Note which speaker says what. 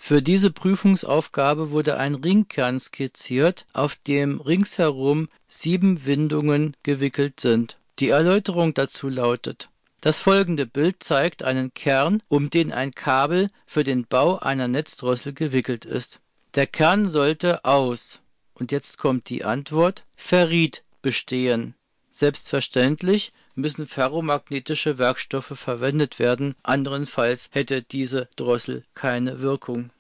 Speaker 1: Für diese Prüfungsaufgabe wurde ein Ringkern skizziert, auf dem ringsherum 7 Windungen gewickelt sind. Die Erläuterung dazu lautet: Das folgende Bild zeigt einen Kern, um den ein Kabel für den Bau einer Netzdrossel gewickelt ist. Der Kern sollte aus, und jetzt kommt die Antwort, Ferrit bestehen. Selbstverständlich müssen ferromagnetische Werkstoffe verwendet werden, anderenfalls hätte diese Drossel keine Wirkung.